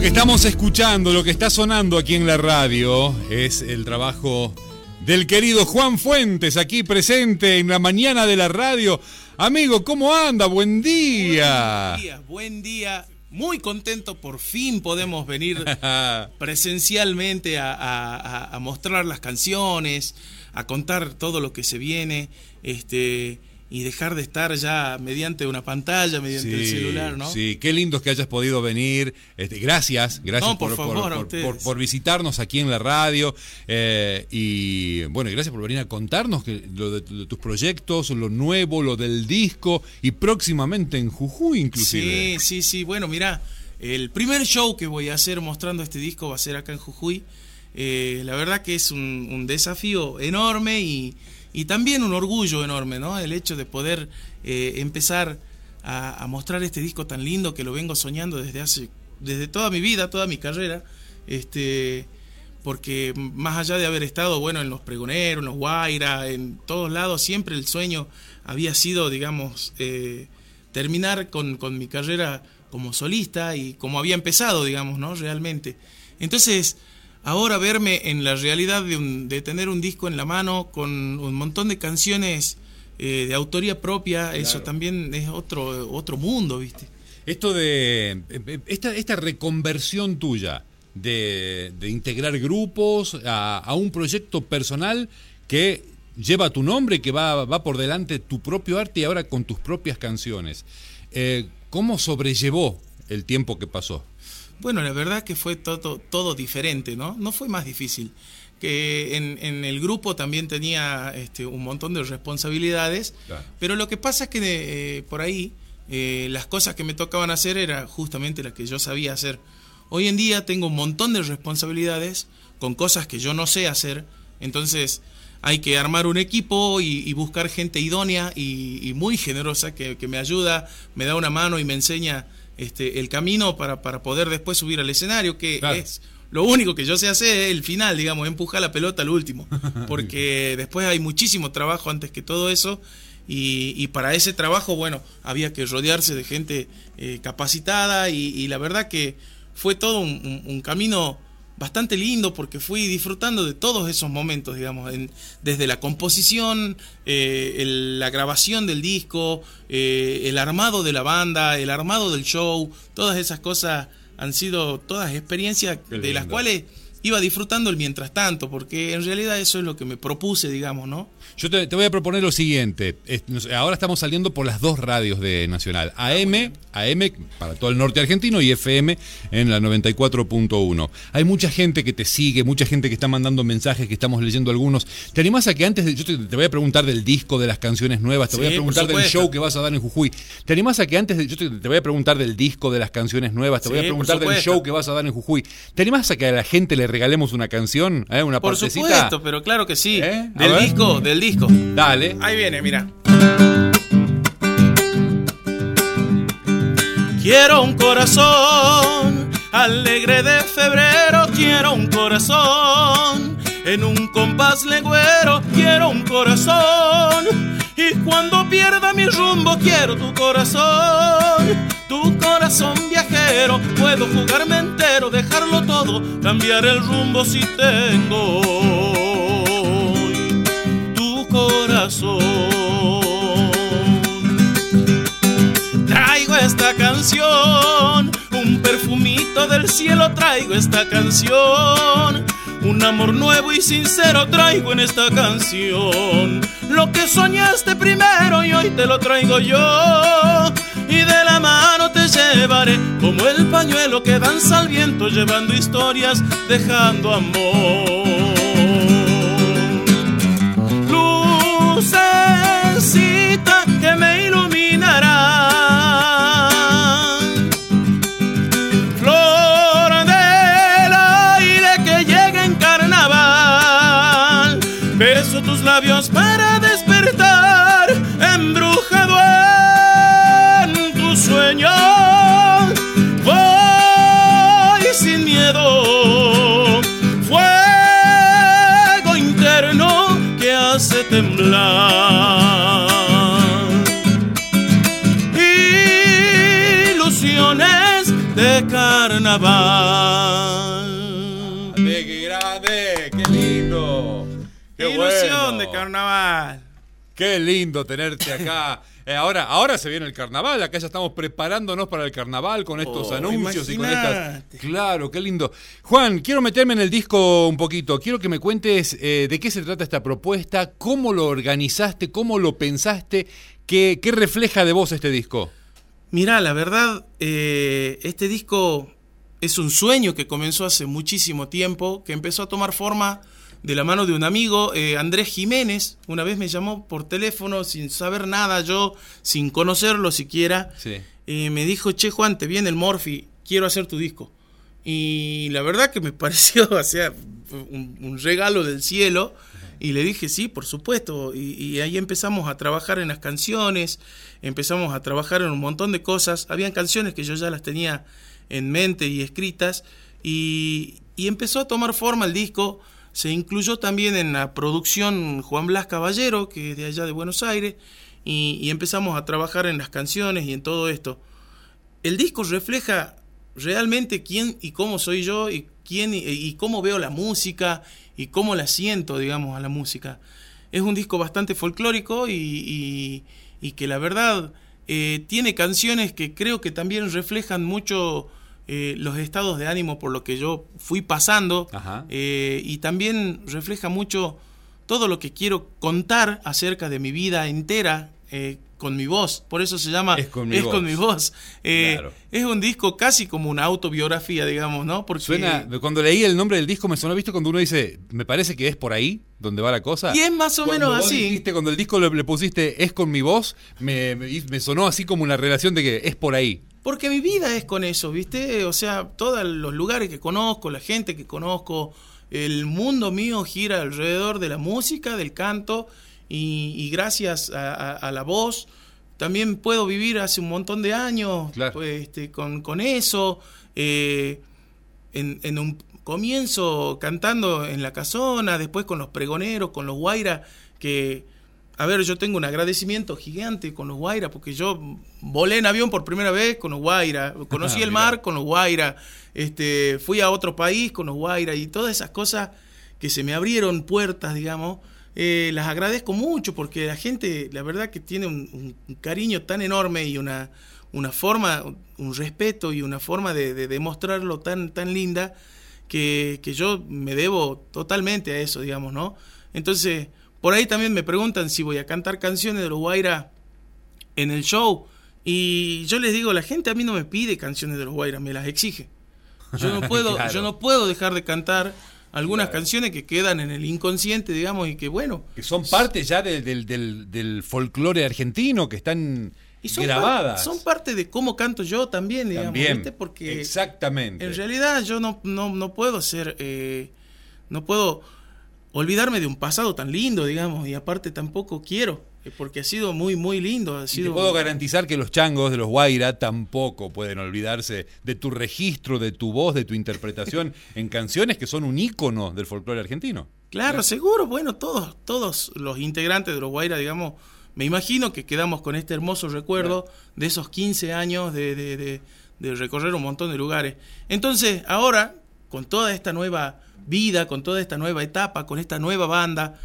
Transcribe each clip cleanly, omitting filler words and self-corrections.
que estamos escuchando, lo que está sonando aquí en la radio, es el trabajo del querido Juan Fuentes, aquí presente en la mañana de la radio. Amigo, ¿cómo anda? Buen día. Buen día. Muy contento, por fin podemos venir presencialmente a mostrar las canciones, a contar todo lo que se viene, y dejar de estar ya mediante una pantalla, mediante el celular, ¿no? Sí, qué lindo que hayas podido venir. Gracias no, por visitarnos aquí en la radio. Y bueno, gracias por venir a contarnos lo de tus proyectos, lo nuevo, lo del disco y próximamente en Jujuy inclusive. Sí. Bueno, mirá, el primer show que voy a hacer mostrando este disco va a ser acá en Jujuy. La verdad que es un desafío enorme y también un orgullo enorme, ¿no? El hecho de poder empezar a mostrar este disco tan lindo que lo vengo soñando desde toda mi vida, toda mi carrera, porque más allá de haber estado, bueno, en los pregoneros, en los Guaira, en todos lados, siempre el sueño había sido, digamos, terminar con mi carrera como solista y como había empezado, digamos, ¿no? Realmente. Entonces, ahora verme en la realidad de tener un disco en la mano con un montón de canciones de autoría propia, claro. Eso también es otro mundo, ¿viste? Esto de esta reconversión tuya de integrar grupos a un proyecto personal que lleva tu nombre, que va por delante tu propio arte y ahora con tus propias canciones. ¿Cómo sobrellevó el tiempo que pasó? Bueno, la verdad que fue todo diferente, ¿no? No fue más difícil. Que en el grupo también tenía un montón de responsabilidades, claro. Pero lo que pasa es que por ahí las cosas que me tocaban hacer era justamente las que yo sabía hacer. Hoy en día tengo un montón de responsabilidades con cosas que yo no sé hacer, entonces hay que armar un equipo y buscar gente idónea y muy generosa que me ayuda, me da una mano y me enseña el camino para poder después subir al escenario, que claro. Es lo único que yo sé hacer, es el final, digamos, empujar la pelota al último, porque después hay muchísimo trabajo antes que todo eso, y para ese trabajo, bueno, había que rodearse de gente capacitada, y la verdad que fue todo un camino bastante lindo, porque fui disfrutando de todos esos momentos, digamos, desde la composición, la grabación del disco, el armado de la banda, el armado del show, todas esas cosas han sido todas experiencias de las cuales iba disfrutando el mientras tanto, porque en realidad eso es lo que me propuse, digamos, ¿no? Yo te voy a proponer lo siguiente. Ahora estamos saliendo por las dos radios de Nacional. AM para todo el norte argentino y FM en la 94.1. Hay mucha gente que te sigue, mucha gente que está mandando mensajes, que estamos leyendo algunos. ¿Te animás a que antes yo te voy a preguntar del disco, de las canciones nuevas, te voy a preguntar del show que vas a dar en Jujuy? ¿Te animás a que antes yo te voy a preguntar del disco, de las canciones nuevas, te voy a preguntar del show que vas a dar en Jujuy? ¿Te animás a que a la gente le regalemos una canción, una partecita? Por supuesto, pero claro que sí. Del disco. Dale. Ahí viene, mira. Quiero un corazón alegre de febrero, quiero un corazón en un compás legüero, quiero un corazón, y cuando pierda mi rumbo quiero tu corazón viajero. Puedo jugarme entero, dejarlo todo, cambiar el rumbo si tengo tu corazón. Traigo esta canción, un perfumito del cielo, traigo esta canción, un amor nuevo y sincero traigo en esta canción. Lo que soñaste primero y hoy te lo traigo yo, y de la mano te llevaré como el pañuelo que danza al viento, llevando historias, dejando amor. Lucecita que me iluminará, flor del aire que llega en carnaval, beso tus labios para despertar, embrujado en tu sueño, voy sin miedo, fuego interno que hace temblar, ilusiones de carne. carnaval. ¡Qué grande! ¡Qué lindo! ¡Qué ilusión bueno! de carnaval. ¡Qué lindo tenerte acá! Ahora se viene el carnaval, acá ya estamos preparándonos para el carnaval con estos anuncios y con estas... Claro, qué lindo. Juan, quiero meterme en el disco un poquito, quiero que me cuentes de qué se trata esta propuesta, cómo lo organizaste, cómo lo pensaste, qué refleja de vos este disco. Mirá, la verdad, este disco es un sueño que comenzó hace muchísimo tiempo, que empezó a tomar forma de la mano de un amigo, Andrés Jiménez. Una vez me llamó por teléfono sin saber nada, yo sin conocerlo siquiera. Sí. Me dijo, che Juan, te viene el Morphy, quiero hacer tu disco. Y la verdad que me pareció, o sea, un regalo del cielo. Y le dije, sí, por supuesto. Y ahí empezamos a trabajar en las canciones, empezamos a trabajar en un montón de cosas. Habían canciones que yo ya las tenía en mente y escritas. Y empezó a tomar forma el disco. Se incluyó también en la producción Juan Blas Caballero, que es de allá de Buenos Aires, y empezamos a trabajar en las canciones y en todo esto. El disco refleja realmente quién y cómo soy yo, y cómo veo la música, y cómo la siento, digamos, a la música. Es un disco bastante folclórico y que la verdad tiene canciones que creo que también reflejan mucho los estados de ánimo por lo que yo fui pasando, y también refleja mucho todo lo que quiero contar acerca de mi vida entera con mi voz. Por eso se llama Es con mi voz. Claro. Es un disco casi como una autobiografía, digamos, ¿no? Porque suena, cuando leí el nombre del disco me sonó, ¿viste? Cuando uno dice, me parece que es por ahí donde va la cosa. Y es más o menos así. Dijiste, cuando el disco le pusiste Es con mi voz, me sonó así como una relación de que es por ahí. Porque mi vida es con eso, ¿viste? O sea, todos los lugares que conozco, la gente que conozco, el mundo mío gira alrededor de la música, del canto, y gracias a la voz también puedo vivir hace un montón de años, claro, pues, con eso. En un comienzo cantando en la casona, después con los pregoneros, con los guaira, que... A ver, yo tengo un agradecimiento gigante con los guaira, porque yo volé en avión por primera vez con los guaira, conocí el mar con los guaira, fui a otro país con los guaira, y todas esas cosas que se me abrieron puertas, digamos, las agradezco mucho, porque la gente, la verdad que tiene un cariño tan enorme y una forma, un respeto y una forma de demostrarlo tan linda, que yo me debo totalmente a eso, digamos, ¿no? Entonces... Por ahí también me preguntan si voy a cantar canciones de los guaira en el show. Y yo les digo, la gente a mí no me pide canciones de los guaira, me las exige. Yo no puedo, claro, yo no puedo dejar de cantar algunas canciones que quedan en el inconsciente, digamos, y que bueno... Que son parte ya del folclore argentino, que están grabadas. Son parte de cómo canto yo también, digamos. También, ¿viste? Porque exactamente. En realidad yo no puedo ser... no puedo... olvidarme de un pasado tan lindo, digamos, y aparte tampoco quiero, porque ha sido muy, muy lindo. Y te puedo garantizar que los changos de los guaira tampoco pueden olvidarse de tu registro, de tu voz, de tu interpretación en canciones que son un ícono del folclore argentino. Claro, seguro. Bueno, todos los integrantes de los guaira, digamos, me imagino que quedamos con este hermoso recuerdo de esos 15 años de recorrer un montón de lugares. Entonces, ahora, con toda esta nueva vida, con toda esta nueva etapa, con esta nueva banda,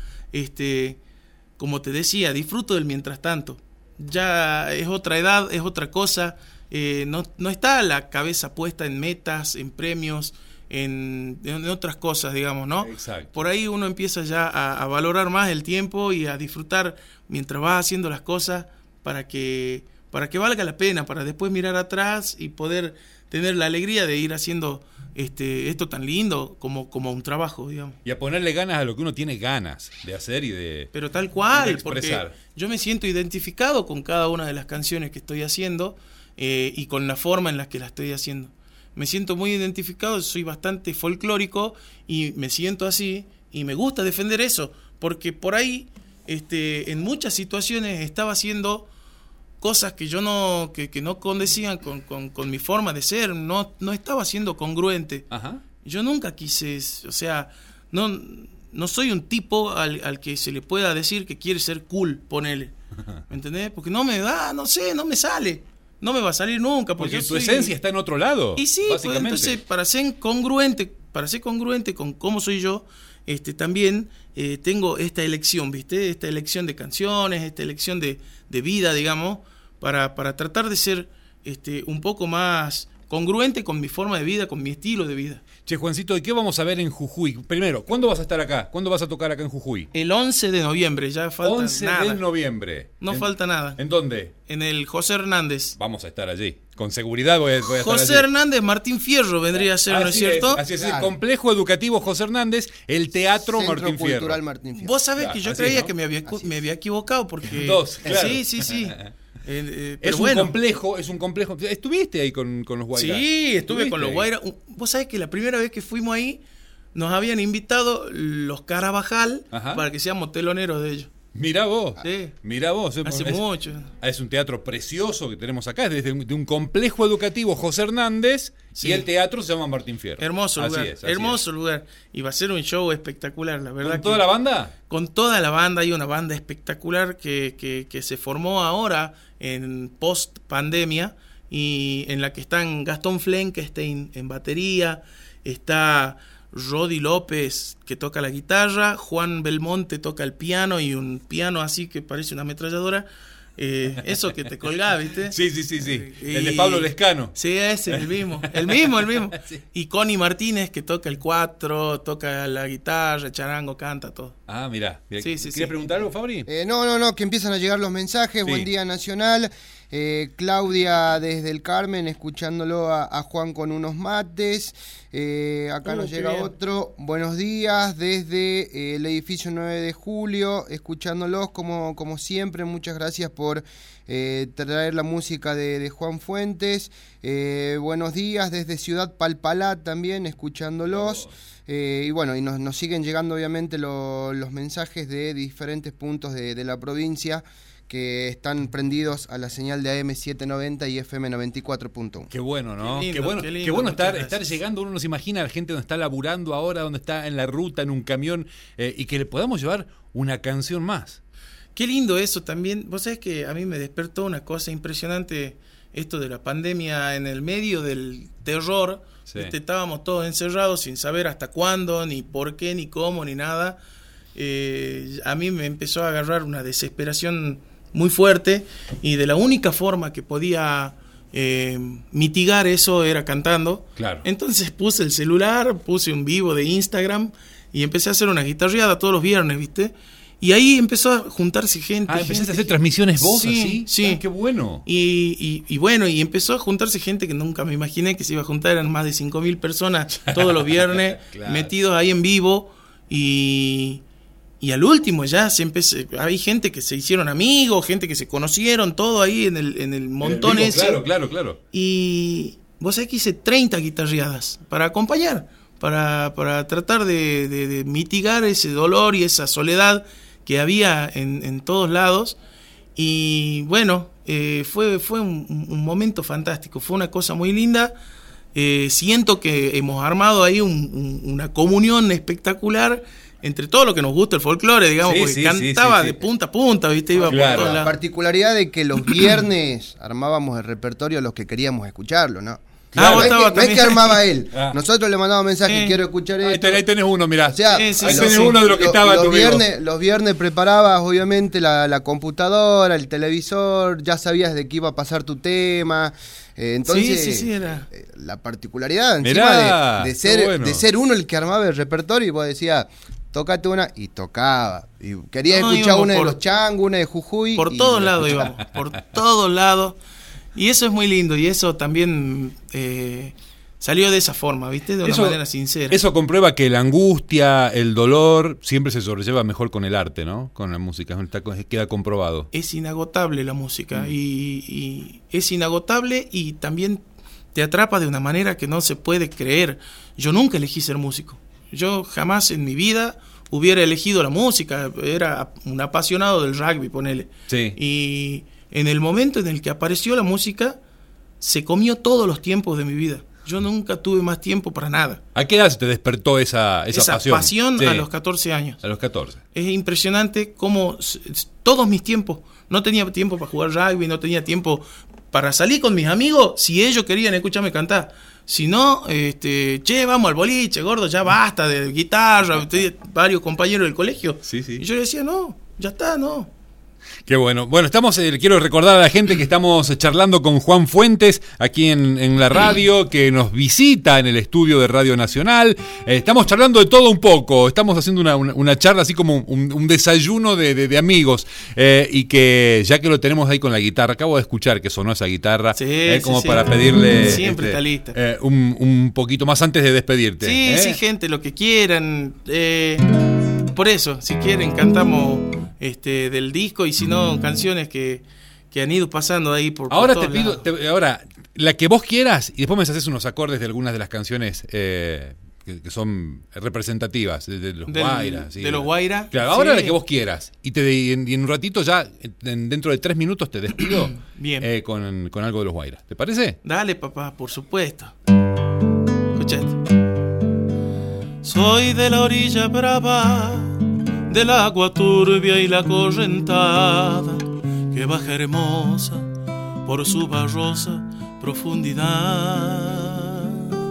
como te decía, disfruto del mientras tanto. Ya es otra edad, es otra cosa, no está la cabeza puesta en metas, en premios, en otras cosas, digamos, ¿no? Exacto. Por ahí uno empieza ya a valorar más el tiempo y a disfrutar mientras vas haciendo las cosas para que valga la pena, para después mirar atrás y poder tener la alegría de ir haciendo esto tan lindo como un trabajo, digamos. Y a ponerle ganas a lo que uno tiene ganas de hacer y de... Pero tal cual, porque yo me siento identificado con cada una de las canciones que estoy haciendo y con la forma en la que la estoy haciendo. Me siento muy identificado, soy bastante folclórico y me siento así y me gusta defender eso, porque por ahí en muchas situaciones estaba haciendo cosas que yo no condecían con mi forma de ser, no estaba siendo congruente. Ajá. Yo nunca quise, o sea, no soy un tipo al que se le pueda decir que quiere ser cool, ponele. ¿Me entendés? Porque no me da, no sé, no me sale. no me va a salir nunca. Porque tu esencia está en otro lado. Y sí, pues, entonces para ser congruente con cómo soy yo, también tengo esta elección, ¿viste? Esta elección de canciones, esta elección de vida, digamos, para tratar de ser un poco más congruente con mi forma de vida, con mi estilo de vida. Che, Juancito, ¿y qué vamos a ver en Jujuy? Primero, ¿cuándo vas a estar acá? ¿Cuándo vas a tocar acá en Jujuy? El 11 de noviembre, ya falta 11 nada. 11 de noviembre. No falta nada. ¿En dónde? En el José Hernández. Vamos a estar allí. Con seguridad voy a estar allí. José Hernández, Martín Fierro vendría a ser, ¿no es cierto? Así es, claro. El Complejo Educativo José Hernández, el Teatro Centro Martín Fierro. Cultural Martín Fierro. Vos sabés que yo creía, ¿no?, que me había equivocado porque... Dos, claro. Sí. Es un complejo. ¿Estuviste ahí con los Guairas? Sí, estuve con los Guairas. Vos sabés que la primera vez que fuimos ahí nos habían invitado los Carabajal para que seamos teloneros de ellos. Mirá vos. Sí. Mirá vos. Hace mucho. Es un teatro precioso que tenemos acá, es de un complejo educativo José Hernández, y el teatro se llama Martín Fierro. Hermoso lugar. Hermoso lugar. Y va a ser un show espectacular, la verdad. ¿Con toda la banda? Con toda la banda. Hay una banda espectacular que se formó ahora en post pandemia, y en la que están Gastón Flenkenstein en batería, está Rodi López, que toca la guitarra, Juan Belmonte toca el piano, y un piano así que parece una ametralladora, eso que te colgaba, ¿viste? Sí. El de Pablo Lescano. Sí, ese, el mismo. Sí. Y Connie Martínez, que toca el cuatro, toca la guitarra, charango, canta, todo. Ah, mirá. Sí. ¿Quieres preguntar algo, Fabri? No, que empiezan a llegar los mensajes. Sí. Buen día, Nacional. Claudia desde el Carmen, escuchándolo a Juan con unos mates. Acá nos llega otro. Buenos días desde el edificio 9 de Julio, escuchándolos como siempre. Muchas gracias por traer la música de Juan Fuentes. Buenos días desde Ciudad Palpalá también, escuchándolos. Y bueno, y nos siguen llegando obviamente los mensajes de diferentes puntos de la provincia, que están prendidos a la señal de AM 790 y FM 94.1. Qué bueno, ¿no? Qué lindo, qué bueno estar llegando. Uno nos imagina a la gente donde está laburando ahora, donde está en la ruta, en un camión, y que le podamos llevar una canción más. Qué lindo eso también. Vos sabés que a mí me despertó una cosa impresionante, esto de la pandemia en el medio del terror. Sí. Estábamos todos encerrados sin saber hasta cuándo, ni por qué, ni cómo, ni nada. A mí me empezó a agarrar una desesperación muy fuerte, y de la única forma que podía mitigar eso era cantando. Claro. Entonces puse el celular, puse un vivo de Instagram y empecé a hacer una guitarreada todos los viernes, ¿viste? Y ahí empezó a juntarse gente. Empezaste a hacer transmisiones vos, sí, así. Sí. Qué bueno. Y bueno, y empezó a juntarse gente que nunca me imaginé que se iba a juntar. Eran más de 5.000 personas todos los viernes, claro, metidos ahí en vivo. Y al último ya hay gente que se hicieron amigos, gente que se conocieron, todo ahí en el montón ese. Claro. Y vos sabés que hice 30 guitarreadas para acompañar, para tratar de mitigar ese dolor y esa soledad que había en todos lados. Y bueno, fue un momento fantástico, fue una cosa muy linda. Siento que hemos armado ahí una comunión espectacular entre todo lo que nos gusta el folclore, digamos, porque cantaba de punta a punta, ¿viste? Iba claro, por todos lados. La particularidad de que los viernes armábamos el repertorio a los que queríamos escucharlo, ¿no? Claro, no es que armaba él. Nosotros le mandábamos mensajes, quiero escuchar esto. Ahí tenés uno, mirá. O sea, ahí tenés uno de lo que estaba los viernes preparabas, obviamente, la computadora, el televisor, ya sabías de qué iba a pasar tu tema. Entonces, era. La particularidad encima de ser uno el que armaba el repertorio, y vos decías, tócate una, y tocaba. Y querías escuchar una de los Changos, una de Jujuy. Por todos lados íbamos, por todos lados. Y eso es muy lindo, y eso también salió de esa forma, ¿viste? De una manera sincera. Eso comprueba que la angustia, el dolor, siempre se sobrelleva mejor con el arte, ¿no? Con la música, queda comprobado. Es inagotable la música, y es inagotable, y también te atrapa de una manera que no se puede creer. Yo nunca elegí ser músico. Yo jamás en mi vida hubiera elegido la música. Era un apasionado del rugby, ponele. Sí. Y en el momento en el que apareció la música, se comió todos los tiempos de mi vida. Yo nunca tuve más tiempo para nada. ¿A qué edad te despertó esa pasión? Sí. A los 14 años. A los 14. Es impresionante cómo todos mis tiempos, no tenía tiempo para jugar rugby, no tenía tiempo para salir con mis amigos si ellos querían escucharme cantar. Si no, che, vamos al boliche, gordo, ya basta de guitarra, varios compañeros del colegio. Sí. Y yo le decía, no, ya está, no. Qué bueno. Bueno, quiero recordar a la gente que estamos charlando con Juan Fuentes aquí en la radio, que nos visita en el estudio de Radio Nacional. Estamos charlando de todo un poco, estamos haciendo una charla así como un desayuno de amigos, y que ya que lo tenemos ahí con la guitarra, acabo de escuchar que sonó esa guitarra, como para pedirle siempre está lista. un poquito más antes de despedirte. Sí, gente, lo que quieran. Por eso, si quieren, cantamos del disco, y si no, canciones que han ido pasando ahí por ahora por te pido, ahora, la que vos quieras, y después me haces unos acordes de algunas de las canciones que son representativas, de los Guaira. ¿Sí? De los Guaira. Claro, ahora la que vos quieras. Y en un ratito ya, dentro de 3 minutos, te despido. Bien. Con algo de los Guaira. ¿Te parece? Dale, papá, por supuesto. Escuchate. Soy de la orilla brava, del agua turbia y la correntada, que baja hermosa por su barrosa profundidad.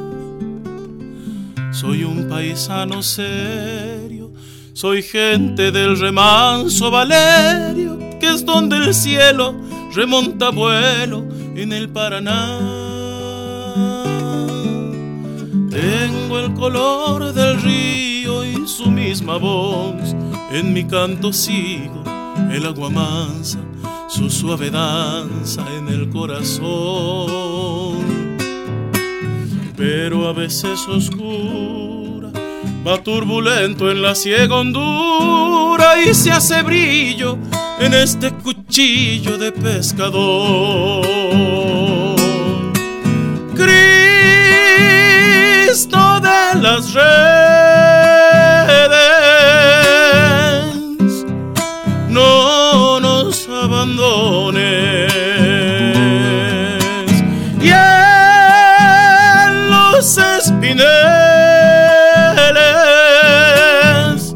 Soy un paisano serio, soy gente del remanso Valerio, que es donde el cielo remonta vuelo en el Paraná. Tengo el color del río y su misma voz, en mi canto sigo el agua mansa, su suave danza en el corazón. Pero a veces oscura, va turbulento en la ciega hondura, y se hace brillo en este cuchillo de pescador. Cristo de las redes, no nos abandones, y en los espineles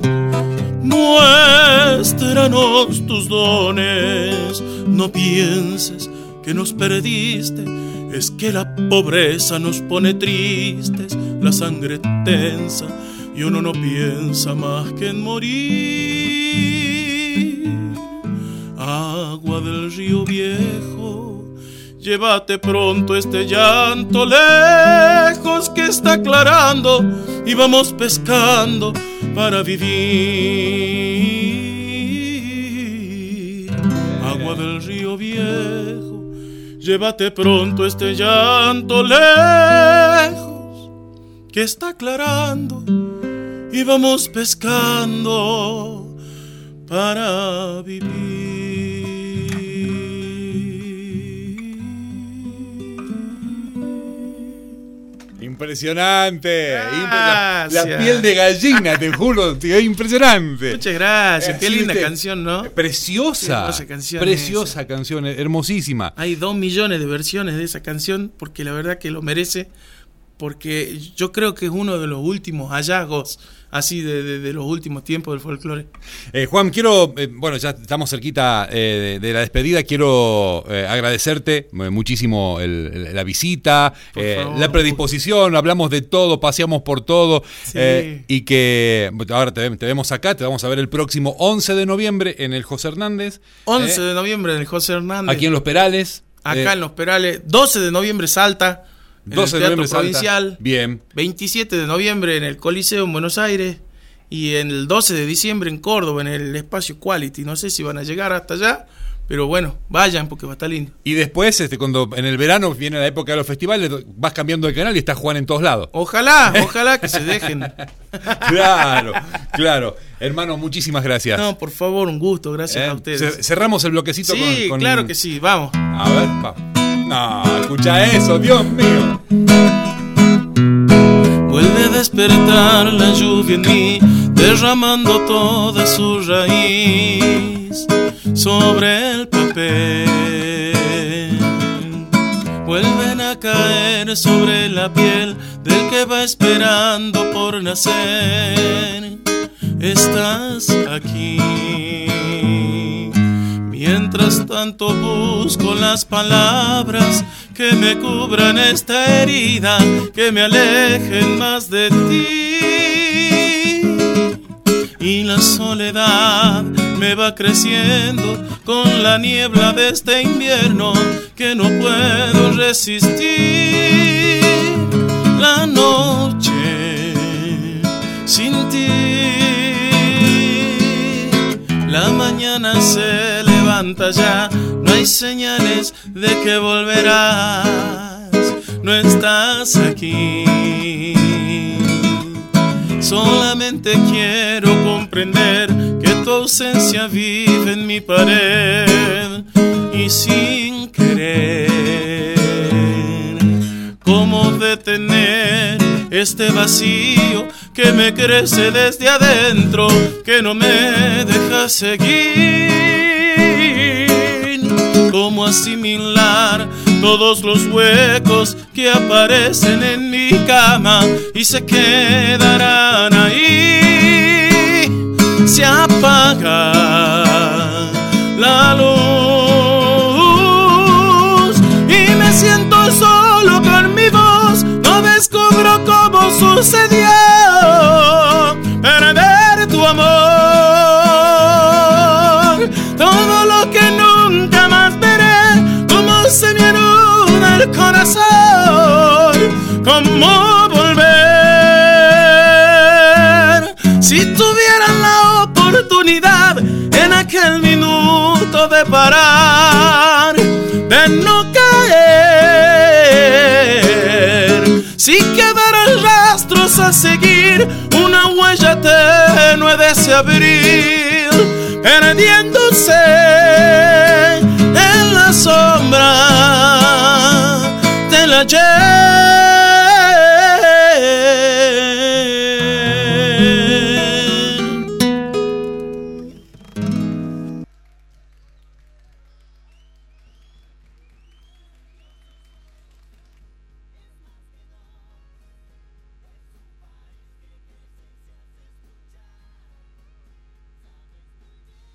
muéstranos tus dones. No pienses que nos perdiste, es que la pobreza nos pone tristes, la sangre tensa, y uno no piensa más que en morir. Agua del río viejo, llévate pronto este llanto lejos, que está aclarando y vamos pescando para vivir. Agua del río viejo, llévate pronto este llanto lejos, que está aclarando y vamos pescando para vivir. Impresionante. La piel de gallina, te juro, tío, impresionante. Muchas gracias. Qué linda canción, ¿no? Preciosa. Preciosa canción, hermosísima. Hay 2 millones de versiones de esa canción, porque la verdad que lo merece, porque yo creo que es uno de los últimos hallazgos así de los últimos tiempos del folclore. Juan, quiero, ya estamos cerquita de la despedida, quiero agradecerte muchísimo la visita, la predisposición, hablamos de todo, paseamos por todo, sí. Y que ahora te vemos acá, te vamos a ver el próximo 11 de noviembre en el José Hernández. 11 de noviembre en el José Hernández. Aquí en Los Perales. Acá en Los Perales. 12 de noviembre Salta. 12 de noviembre Provincial, Salta. Bien. 27 de noviembre en el Coliseo en Buenos Aires, y el 12 de diciembre en Córdoba en el Espacio Quality. No sé si van a llegar hasta allá, pero bueno, vayan porque va a estar lindo. Y después, cuando en el verano viene la época de los festivales, vas cambiando de canal y está Juan en todos lados. Ojalá que se dejen. Claro. Hermano, muchísimas gracias. No, por favor, un gusto, gracias a ustedes. Cerramos el bloquecito con... Claro que sí, vamos. A ver, vamos. No, escucha eso, Dios mío. Vuelve a despertar la lluvia en mí, derramando toda su raíz sobre el papel. Vuelven a caer sobre la piel del que va esperando por nacer. Estás aquí, mi Mientras tanto busco las palabras que me cubran esta herida, que me alejen más de ti. Y la soledad me va creciendo con la niebla de este invierno que no puedo resistir. La noche sin ti, la mañana se levanta ya, no hay señales de que volverás, no estás aquí. Solamente quiero comprender que tu ausencia vive en mi pared y sin querer, ¿cómo detener este vacío que me crece desde adentro, que no me deja seguir? ¿Cómo asimilar todos los huecos que aparecen en mi cama y se quedarán ahí? Se apaga la luz y me siento solo con mi voz. No descubro cómo sucedió perder tu amor. Todo lo que nunca más veré, cómo se me anuda el corazón, cómo volver. Si tuvieran la oportunidad en aquel minuto de parar, de no caer, si quedaran rastros a seguir, una huella tenue de ese abril, perdiéndose en la sombra del ayer.